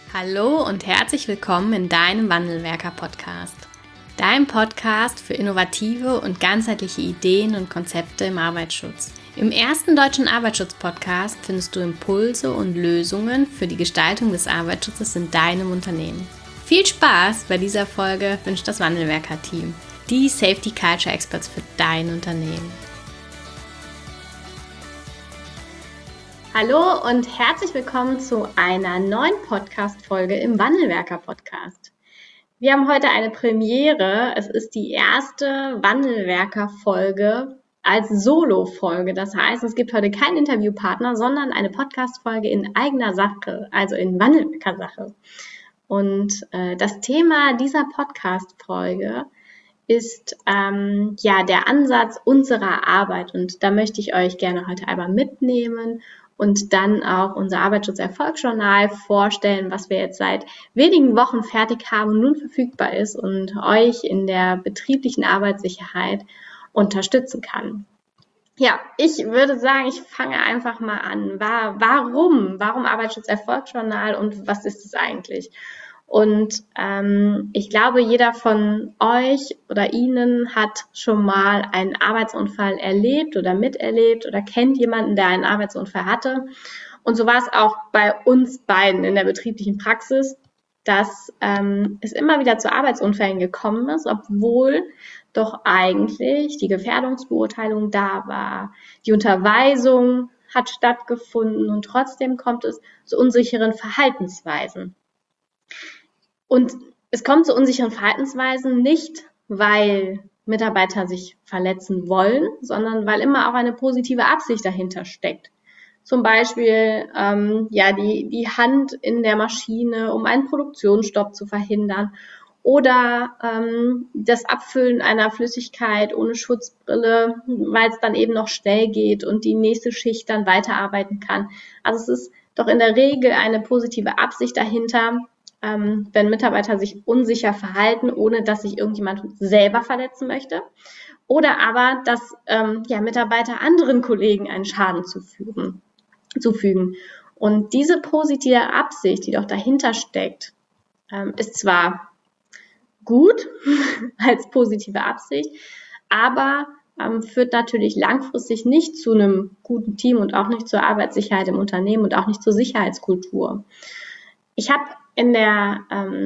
Hallo und herzlich willkommen in deinem Wandelwerker-Podcast. Dein Podcast für innovative und ganzheitliche Ideen und Konzepte im Arbeitsschutz. Im ersten deutschen Arbeitsschutz-Podcast findest du Impulse und Lösungen für die Gestaltung des Arbeitsschutzes in deinem Unternehmen. Viel Spaß bei dieser Folge wünscht das Wandelwerker-Team, die Safety Culture Experts für dein Unternehmen. Hallo und herzlich willkommen zu einer neuen Podcast-Folge im Wandelwerker-Podcast. Wir haben heute eine Premiere. Es ist die erste Wandelwerker-Folge als Solo-Folge. Das heißt, es gibt heute keinen Interviewpartner, sondern eine Podcast-Folge in eigener Sache, also in Wandelwerker-Sache. Und das Thema dieser Podcast-Folge ist der Ansatz unserer Arbeit. Und da möchte ich euch gerne heute einmal mitnehmen und dann auch unser Arbeitsschutz-Erfolgsjournal vorstellen, was wir jetzt seit wenigen Wochen fertig haben und nun verfügbar ist und euch in der betrieblichen Arbeitssicherheit unterstützen kann. Ja, ich würde sagen, ich fange einfach mal an. Warum Arbeitsschutz-Erfolgsjournal und was ist es eigentlich? Und ich glaube, jeder von euch oder Ihnen hat schon mal einen Arbeitsunfall erlebt oder miterlebt oder kennt jemanden, der einen Arbeitsunfall hatte. Und so war es auch bei uns beiden in der betrieblichen Praxis, dass es immer wieder zu Arbeitsunfällen gekommen ist, obwohl doch eigentlich die Gefährdungsbeurteilung da war, die Unterweisung hat stattgefunden und trotzdem kommt es zu unsicheren Verhaltensweisen. Und es kommt zu unsicheren Verhaltensweisen nicht, weil Mitarbeiter sich verletzen wollen, sondern weil immer auch eine positive Absicht dahinter steckt. Zum Beispiel die Hand in der Maschine, um einen Produktionsstopp zu verhindern, oder das Abfüllen einer Flüssigkeit ohne Schutzbrille, weil es dann eben noch schnell geht und die nächste Schicht dann weiterarbeiten kann. Also es ist doch in der Regel eine positive Absicht dahinter, wenn Mitarbeiter sich unsicher verhalten, ohne dass sich irgendjemand selber verletzen möchte. Oder aber, dass Mitarbeiter anderen Kollegen einen Schaden zufügen. Und diese positive Absicht, die doch dahinter steckt, ist zwar gut als positive Absicht, aber führt natürlich langfristig nicht zu einem guten Team und auch nicht zur Arbeitssicherheit im Unternehmen und auch nicht zur Sicherheitskultur. Ich habe in der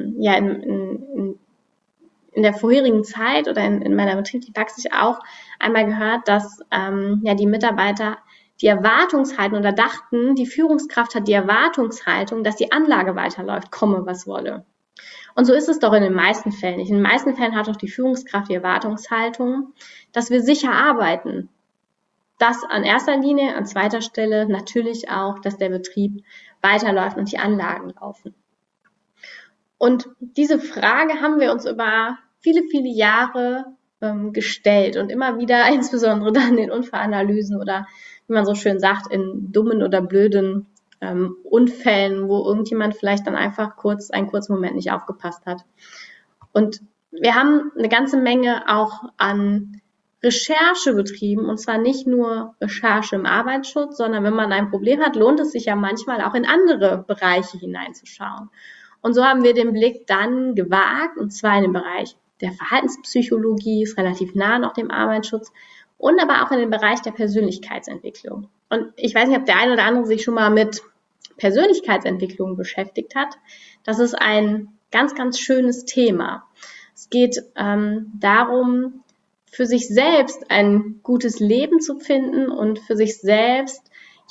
vorherigen Zeit oder in meiner betrieblichen Praxis auch einmal gehört, dass die Mitarbeiter die Erwartungshaltung oder dachten, die Führungskraft hat die Erwartungshaltung, dass die Anlage weiterläuft, komme was wolle. Und so ist es doch in den meisten Fällen nicht. In den meisten Fällen hat doch die Führungskraft die Erwartungshaltung, dass wir sicher arbeiten. Das an erster Linie, an zweiter Stelle natürlich auch, dass der Betrieb weiterläuft und die Anlagen laufen. Und diese Frage haben wir uns über viele, viele Jahre gestellt und immer wieder, insbesondere dann in Unfallanalysen oder, wie man so schön sagt, in dummen oder blöden Unfällen, wo irgendjemand vielleicht dann einfach einen kurzen Moment nicht aufgepasst hat. Und wir haben eine ganze Menge auch an Recherche betrieben, und zwar nicht nur Recherche im Arbeitsschutz, sondern wenn man ein Problem hat, lohnt es sich ja manchmal auch in andere Bereiche hineinzuschauen. Und so haben wir den Blick dann gewagt, und zwar in den Bereich der Verhaltenspsychologie, ist relativ nah noch dem Arbeitsschutz, und aber auch in den Bereich der Persönlichkeitsentwicklung. Und ich weiß nicht, ob der eine oder andere sich schon mal mit Persönlichkeitsentwicklung beschäftigt hat. Das ist ein ganz, ganz schönes Thema. Es geht darum, für sich selbst ein gutes Leben zu finden und für sich selbst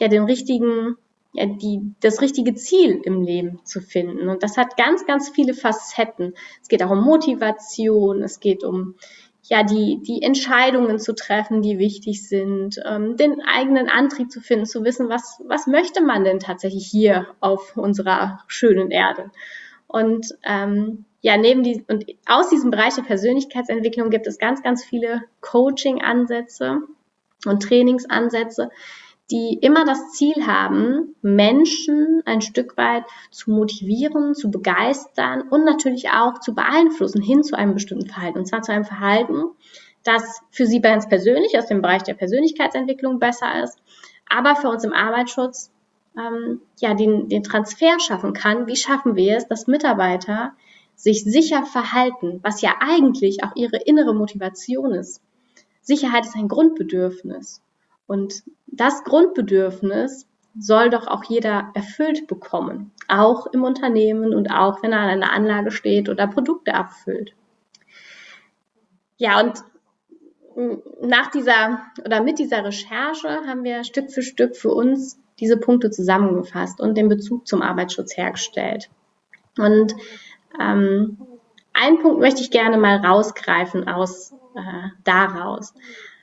das richtige Ziel im Leben zu finden. Und das hat ganz, ganz viele Facetten. Es geht auch um Motivation, es geht um die Entscheidungen zu treffen, die wichtig sind, den eigenen Antrieb zu finden, zu wissen, was möchte man denn tatsächlich hier auf unserer schönen Erde. Und aus diesem Bereich der Persönlichkeitsentwicklung gibt es ganz, ganz viele Coaching-Ansätze und Trainingsansätze, die immer das Ziel haben, Menschen ein Stück weit zu motivieren, zu begeistern und natürlich auch zu beeinflussen hin zu einem bestimmten Verhalten. Und zwar zu einem Verhalten, das für Sie ganz persönlich aus dem Bereich der Persönlichkeitsentwicklung besser ist, aber für uns im Arbeitsschutz den Transfer schaffen kann. Wie schaffen wir es, dass Mitarbeiter sich sicher verhalten, was ja eigentlich auch ihre innere Motivation ist. Sicherheit ist ein Grundbedürfnis. Und das Grundbedürfnis soll doch auch jeder erfüllt bekommen. Auch im Unternehmen und auch, wenn er an einer Anlage steht oder Produkte abfüllt. Ja, und mit dieser Recherche haben wir Stück für Stück für uns diese Punkte zusammengefasst und den Bezug zum Arbeitsschutz hergestellt. Und einen Punkt möchte ich gerne mal rausgreifen daraus.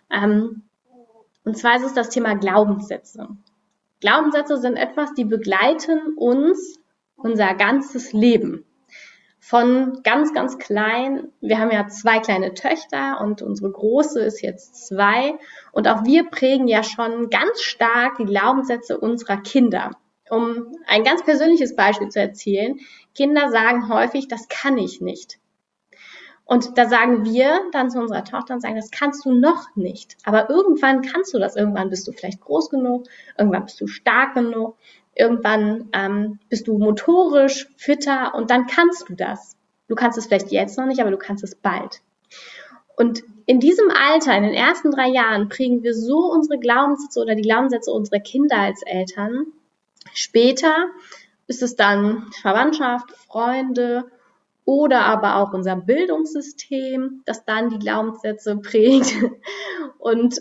Und zwar ist es das Thema Glaubenssätze. Glaubenssätze sind etwas, die begleiten uns unser ganzes Leben. Von ganz, ganz klein, wir haben ja 2 kleine Töchter und unsere Große ist jetzt 2 und auch wir prägen ja schon ganz stark die Glaubenssätze unserer Kinder. Um ein ganz persönliches Beispiel zu erzählen, Kinder sagen häufig, das kann ich nicht. Und da sagen wir dann zu unserer Tochter und sagen, das kannst du noch nicht. Aber irgendwann kannst du das. Irgendwann bist du vielleicht groß genug, irgendwann bist du stark genug, irgendwann bist du motorisch fitter und dann kannst du das. Du kannst es vielleicht jetzt noch nicht, aber du kannst es bald. Und in diesem Alter, in den ersten 3 Jahren, prägen wir so unsere Glaubenssätze oder die Glaubenssätze unserer Kinder als Eltern. Später ist es dann Verwandtschaft, Freunde, oder aber auch unser Bildungssystem, das dann die Glaubenssätze prägt. Und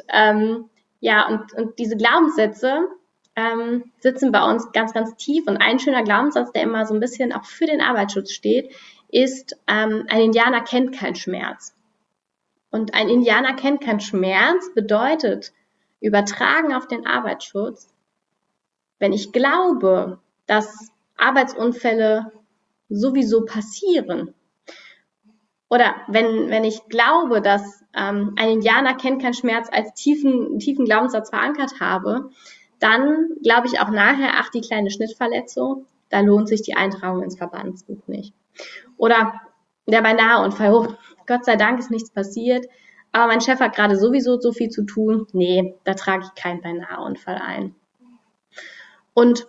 diese Glaubenssätze sitzen bei uns ganz, ganz tief. Und ein schöner Glaubenssatz, der immer so ein bisschen auch für den Arbeitsschutz steht, ist, ein Indianer kennt keinen Schmerz. Und ein Indianer kennt keinen Schmerz bedeutet, übertragen auf den Arbeitsschutz, wenn ich glaube, dass Arbeitsunfälle sowieso passieren. Oder wenn ich glaube, dass ein Indianer kennt keinen Schmerz als tiefen Glaubenssatz verankert habe, dann glaube ich auch nachher, die kleine Schnittverletzung, da lohnt sich die Eintragung ins Verbandsbuch nicht. Oder der Beinaheunfall, Gott sei Dank ist nichts passiert, aber mein Chef hat gerade sowieso so viel zu tun, nee, da trage ich keinen Beinaheunfall ein. Und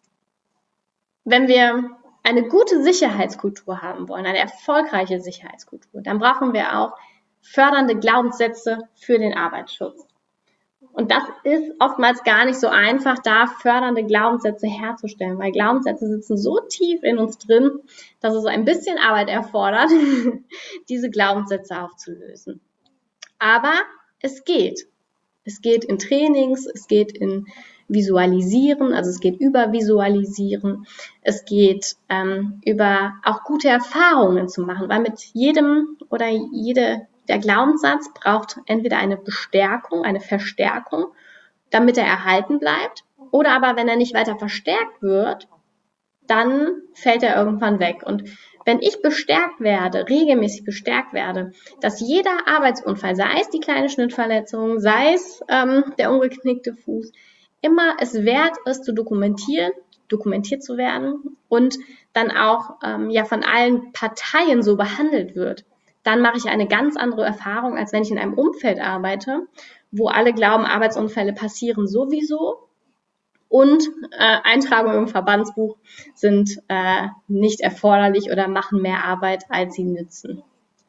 wenn wir eine gute Sicherheitskultur haben wollen, eine erfolgreiche Sicherheitskultur, dann brauchen wir auch fördernde Glaubenssätze für den Arbeitsschutz. Und das ist oftmals gar nicht so einfach, da fördernde Glaubenssätze herzustellen, weil Glaubenssätze sitzen so tief in uns drin, dass es ein bisschen Arbeit erfordert, diese Glaubenssätze aufzulösen. Aber es geht. Es geht in Trainings, es geht in Visualisieren, also es geht über Visualisieren, es geht über auch gute Erfahrungen zu machen, weil mit jedem oder der Glaubenssatz braucht entweder eine Bestärkung, eine Verstärkung, damit er erhalten bleibt, oder aber wenn er nicht weiter verstärkt wird, dann fällt er irgendwann weg. Und wenn ich regelmäßig bestärkt werde, dass jeder Arbeitsunfall, sei es die kleine Schnittverletzung, sei es der umgeknickte Fuß, immer es wert ist, dokumentiert zu werden und dann auch von allen Parteien so behandelt wird, dann mache ich eine ganz andere Erfahrung, als wenn ich in einem Umfeld arbeite, wo alle glauben, Arbeitsunfälle passieren sowieso und Eintragungen im Verbandsbuch sind nicht erforderlich oder machen mehr Arbeit, als sie nützen.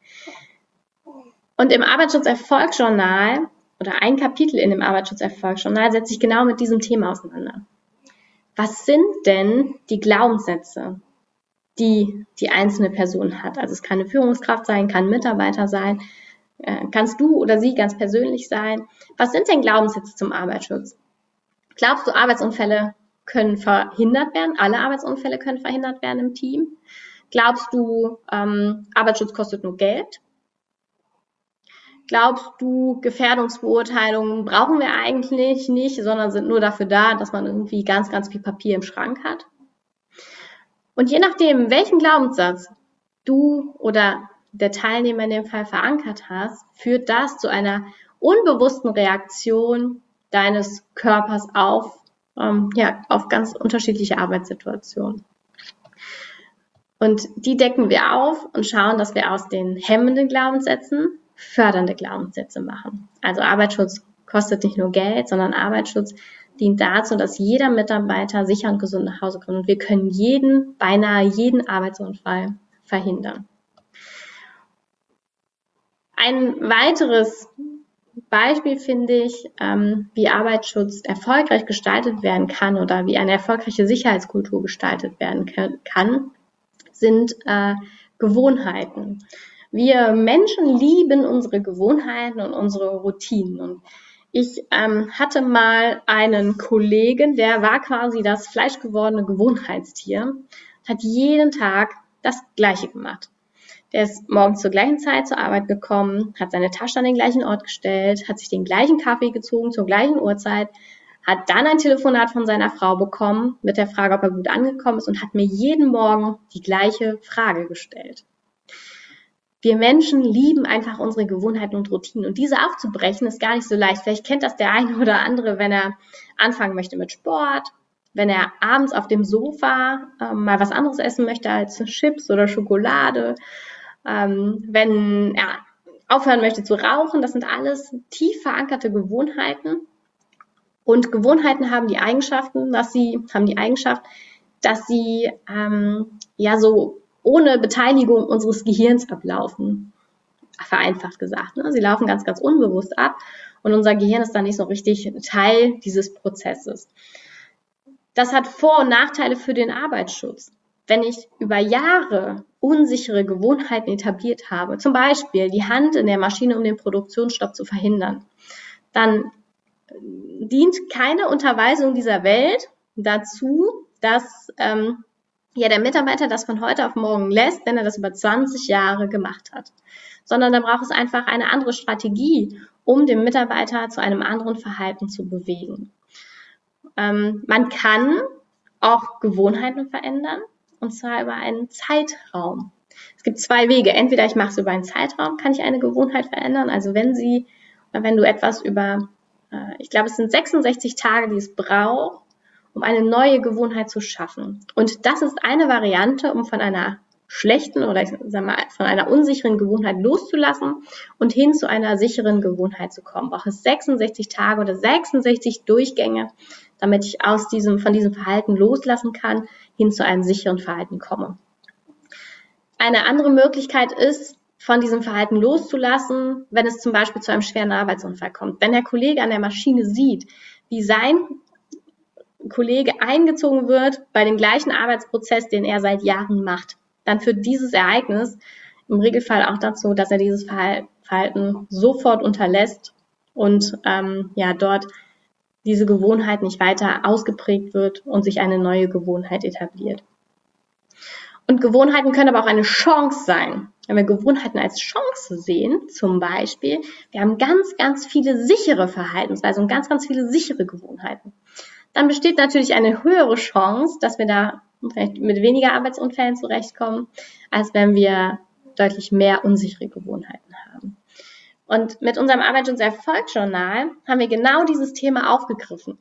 Und im Arbeitsschutzerfolgsjournal oder ein Kapitel in dem Arbeitsschutzerfolgsjournal setzt sich genau mit diesem Thema auseinander. Was sind denn die Glaubenssätze, die die einzelne Person hat? Also es kann eine Führungskraft sein, kann ein Mitarbeiter sein, kannst du oder sie ganz persönlich sein. Was sind denn Glaubenssätze zum Arbeitsschutz? Glaubst du, Arbeitsunfälle können verhindert werden? Alle Arbeitsunfälle können verhindert werden im Team? Glaubst du, Arbeitsschutz kostet nur Geld? Glaubst du, Gefährdungsbeurteilungen brauchen wir eigentlich nicht, sondern sind nur dafür da, dass man irgendwie ganz, ganz viel Papier im Schrank hat? Und je nachdem, welchen Glaubenssatz du oder der Teilnehmer in dem Fall verankert hast, führt das zu einer unbewussten Reaktion deines Körpers auf ganz unterschiedliche Arbeitssituationen. Und die decken wir auf und schauen, dass wir aus den hemmenden Glaubenssätzen fördernde Glaubenssätze machen. Also Arbeitsschutz kostet nicht nur Geld, sondern Arbeitsschutz dient dazu, dass jeder Mitarbeiter sicher und gesund nach Hause kommt. Und wir können beinahe jeden Arbeitsunfall verhindern. Ein weiteres Beispiel finde ich, wie Arbeitsschutz erfolgreich gestaltet werden kann oder wie eine erfolgreiche Sicherheitskultur gestaltet werden kann, sind Gewohnheiten. Wir Menschen lieben unsere Gewohnheiten und unsere Routinen. Und ich hatte mal einen Kollegen, der war quasi das fleischgewordene Gewohnheitstier, hat jeden Tag das Gleiche gemacht. Der ist morgens zur gleichen Zeit zur Arbeit gekommen, hat seine Tasche an den gleichen Ort gestellt, hat sich den gleichen Kaffee gezogen zur gleichen Uhrzeit, hat dann ein Telefonat von seiner Frau bekommen mit der Frage, ob er gut angekommen ist und hat mir jeden Morgen die gleiche Frage gestellt. Wir Menschen lieben einfach unsere Gewohnheiten und Routinen und diese aufzubrechen ist gar nicht so leicht. Vielleicht kennt das der eine oder andere, wenn er anfangen möchte mit Sport, wenn er abends auf dem Sofa mal was anderes essen möchte als Chips oder Schokolade, wenn er aufhören möchte zu rauchen. Das sind alles tief verankerte Gewohnheiten. Und Gewohnheiten haben die Eigenschaft, dass sie so ohne Beteiligung unseres Gehirns ablaufen. Vereinfacht gesagt. Ne? Sie laufen ganz, ganz unbewusst ab und unser Gehirn ist dann nicht so richtig Teil dieses Prozesses. Das hat Vor- und Nachteile für den Arbeitsschutz. Wenn ich über Jahre unsichere Gewohnheiten etabliert habe, zum Beispiel die Hand in der Maschine, um den Produktionsstopp zu verhindern, dann dient keine Unterweisung dieser Welt dazu, dass der Mitarbeiter das von heute auf morgen lässt, wenn er das über 20 Jahre gemacht hat. Sondern da braucht es einfach eine andere Strategie, um den Mitarbeiter zu einem anderen Verhalten zu bewegen. Man kann auch Gewohnheiten verändern, und zwar über einen Zeitraum. Es gibt zwei Wege. Entweder ich mache es über einen Zeitraum, kann ich eine Gewohnheit verändern. Also wenn du etwas über, ich glaube, es sind 66 Tage, die es braucht, um eine neue Gewohnheit zu schaffen. Und das ist eine Variante, um von einer schlechten oder von einer unsicheren Gewohnheit loszulassen und hin zu einer sicheren Gewohnheit zu kommen. Braucht es 66 Tage oder 66 Durchgänge, damit ich von diesem Verhalten loslassen kann, hin zu einem sicheren Verhalten komme. Eine andere Möglichkeit ist, von diesem Verhalten loszulassen, wenn es zum Beispiel zu einem schweren Arbeitsunfall kommt. Wenn der Kollege an der Maschine sieht, wie sein Kollege eingezogen wird bei dem gleichen Arbeitsprozess, den er seit Jahren macht, dann führt dieses Ereignis im Regelfall auch dazu, dass er dieses Verhalten sofort unterlässt und dort diese Gewohnheit nicht weiter ausgeprägt wird und sich eine neue Gewohnheit etabliert. Und Gewohnheiten können aber auch eine Chance sein. Wenn wir Gewohnheiten als Chance sehen, zum Beispiel, wir haben ganz, ganz viele sichere Verhaltensweisen und ganz, ganz viele sichere Gewohnheiten. Dann besteht natürlich eine höhere Chance, dass wir da vielleicht mit weniger Arbeitsunfällen zurechtkommen, als wenn wir deutlich mehr unsichere Gewohnheiten haben. Und mit unserem Arbeitsschutz-Erfolgsjournal haben wir genau dieses Thema aufgegriffen.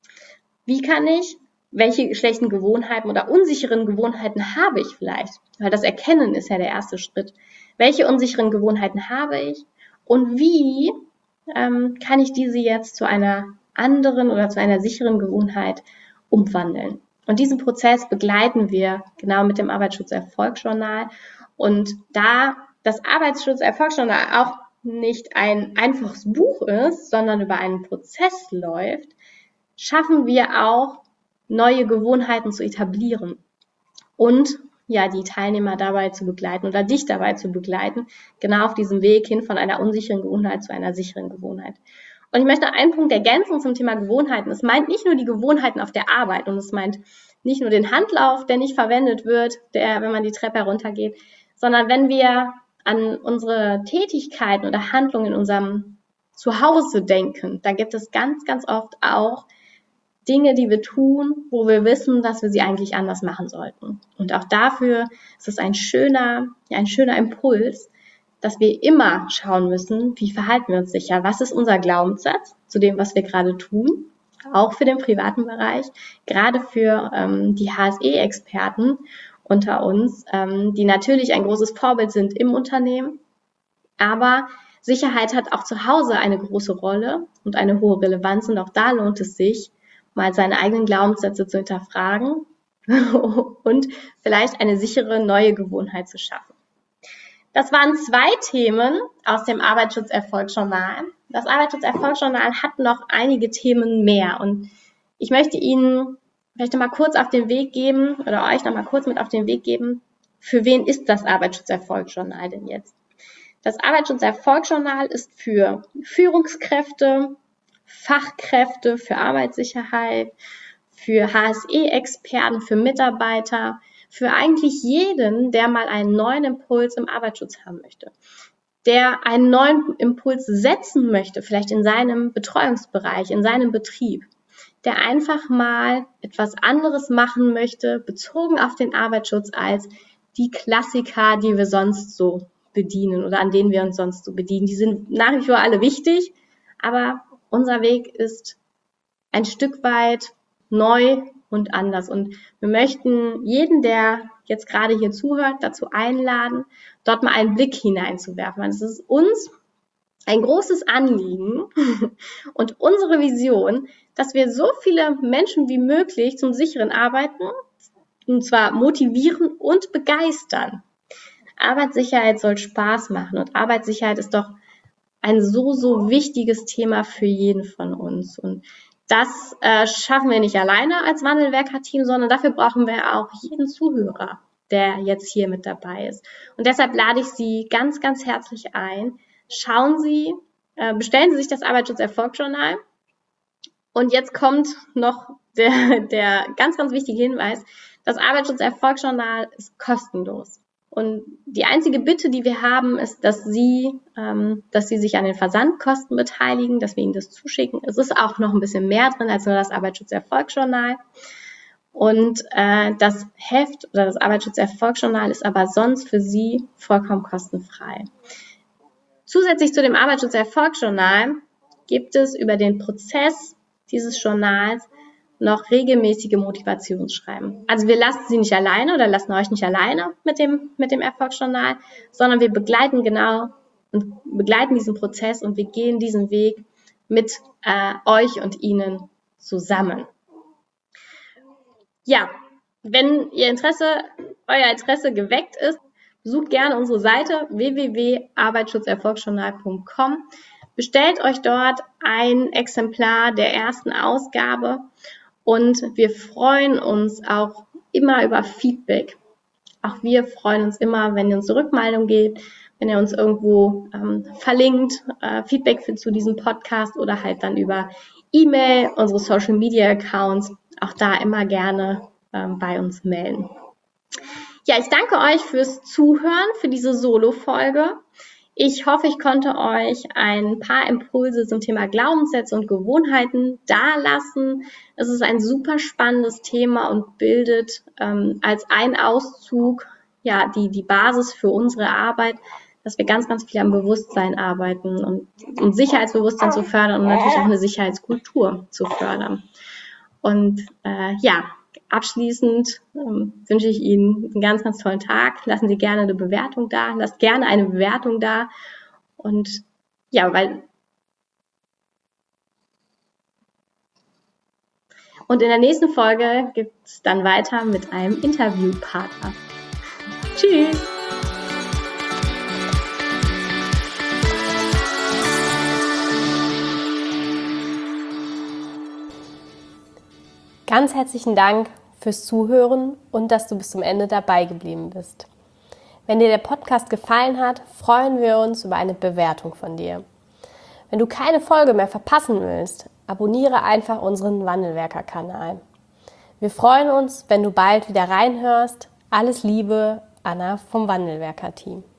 Welche schlechten Gewohnheiten oder unsicheren Gewohnheiten habe ich vielleicht? Weil das Erkennen ist ja der erste Schritt. Welche unsicheren Gewohnheiten habe ich und wie kann ich diese jetzt zu einer anderen oder zu einer sicheren Gewohnheit umwandeln? Und diesen Prozess begleiten wir genau mit dem Arbeitsschutz-Erfolgsjournal. Und da das Arbeitsschutz-Erfolgsjournal auch nicht ein einfaches Buch ist, sondern über einen Prozess läuft, schaffen wir auch neue Gewohnheiten zu etablieren und die Teilnehmer dabei zu begleiten oder dich dabei zu begleiten, genau auf diesem Weg hin von einer unsicheren Gewohnheit zu einer sicheren Gewohnheit. Und ich möchte einen Punkt ergänzen zum Thema Gewohnheiten. Es meint nicht nur die Gewohnheiten auf der Arbeit und es meint nicht nur den Handlauf, der nicht verwendet wird, wenn man die Treppe heruntergeht, sondern wenn wir an unsere Tätigkeiten oder Handlungen in unserem Zuhause denken, da gibt es ganz, ganz oft auch Dinge, die wir tun, wo wir wissen, dass wir sie eigentlich anders machen sollten. Und auch dafür ist es ein schöner Impuls, dass wir immer schauen müssen, wie verhalten wir uns sicher? Was ist unser Glaubenssatz zu dem, was wir gerade tun? Auch für den privaten Bereich, gerade für die HSE-Experten unter uns, die natürlich ein großes Vorbild sind im Unternehmen. Aber Sicherheit hat auch zu Hause eine große Rolle und eine hohe Relevanz. Und auch da lohnt es sich, mal seine eigenen Glaubenssätze zu hinterfragen und vielleicht eine sichere neue Gewohnheit zu schaffen. Das waren 2 Themen aus dem Arbeitsschutz-Erfolgsjournal. Das Arbeitsschutz-Erfolgsjournal hat noch einige Themen mehr und ich möchte Ihnen vielleicht noch mal kurz auf den Weg geben oder euch noch mal kurz mit auf den Weg geben, für wen ist das Arbeitsschutz-Erfolgsjournal denn jetzt? Das Arbeitsschutz-Erfolgsjournal ist für Führungskräfte, Fachkräfte für Arbeitssicherheit, für HSE-Experten, für Mitarbeiter, für eigentlich jeden, der mal einen neuen Impuls im Arbeitsschutz haben möchte, der einen neuen Impuls setzen möchte, vielleicht in seinem Betreuungsbereich, in seinem Betrieb, der einfach mal etwas anderes machen möchte, bezogen auf den Arbeitsschutz, als die Klassiker, die wir sonst so bedienen oder an denen wir uns sonst so bedienen. Die sind nach wie vor alle wichtig, aber unser Weg ist ein Stück weit neu und anders. Und wir möchten jeden, der jetzt gerade hier zuhört, dazu einladen, dort mal einen Blick hineinzuwerfen. Es ist uns ein großes Anliegen und unsere Vision, dass wir so viele Menschen wie möglich zum sicheren Arbeiten, und zwar motivieren und begeistern. Arbeitssicherheit soll Spaß machen und Arbeitssicherheit ist doch ein so wichtiges Thema für jeden von uns. Und das schaffen wir nicht alleine als Wandelwerker-Team, sondern dafür brauchen wir auch jeden Zuhörer, der jetzt hier mit dabei ist. Und deshalb lade ich Sie ganz, ganz herzlich ein. Schauen Sie, bestellen Sie sich das Arbeitsschutz-Erfolgsjournal. Und jetzt kommt noch der ganz, ganz wichtige Hinweis. Das Arbeitsschutz-Erfolgsjournal ist kostenlos. Und die einzige Bitte, die wir haben, ist, dass Sie sich an den Versandkosten beteiligen, dass wir Ihnen das zuschicken. Es ist auch noch ein bisschen mehr drin als nur das Arbeitsschutz-Erfolgsjournal. Und das Heft oder das Arbeitsschutz-Erfolgsjournal ist aber sonst für Sie vollkommen kostenfrei. Zusätzlich zu dem Arbeitsschutz-Erfolgsjournal gibt es über den Prozess dieses Journals noch regelmäßige Motivationsschreiben. Also wir lassen Sie nicht alleine oder lassen euch nicht alleine mit dem Erfolgsjournal, sondern wir begleiten diesen Prozess und wir gehen diesen Weg mit euch und Ihnen zusammen. Ja, wenn euer Interesse geweckt ist, besucht gerne unsere Seite www.arbeitsschutzerfolgsjournal.com. Bestellt euch dort ein Exemplar der ersten Ausgabe und wir freuen uns auch immer über Feedback. Auch wir freuen uns immer, wenn ihr uns eine Rückmeldung gebt, wenn ihr uns irgendwo verlinkt, Feedback zu diesem Podcast oder halt dann über E-Mail, unsere Social Media Accounts, auch da immer gerne bei uns melden. Ja, ich danke euch fürs Zuhören, für diese Solo-Folge. Ich hoffe, ich konnte euch ein paar Impulse zum Thema Glaubenssätze und Gewohnheiten dalassen. Es ist ein super spannendes Thema und bildet als ein Auszug ja die Basis für unsere Arbeit, dass wir ganz, ganz viel am Bewusstsein arbeiten und um Sicherheitsbewusstsein zu fördern und natürlich auch eine Sicherheitskultur zu fördern. Und abschließend wünsche ich Ihnen einen ganz, ganz tollen Tag. Lassen Sie gerne eine Bewertung da. Lasst gerne eine Bewertung da. Und in der nächsten Folge geht es dann weiter mit einem Interviewpartner. Tschüss! Ganz herzlichen Dank fürs Zuhören und dass du bis zum Ende dabei geblieben bist. Wenn dir der Podcast gefallen hat, freuen wir uns über eine Bewertung von dir. Wenn du keine Folge mehr verpassen willst, abonniere einfach unseren Wandelwerker-Kanal. Wir freuen uns, wenn du bald wieder reinhörst. Alles Liebe, Anna vom Wandelwerker-Team.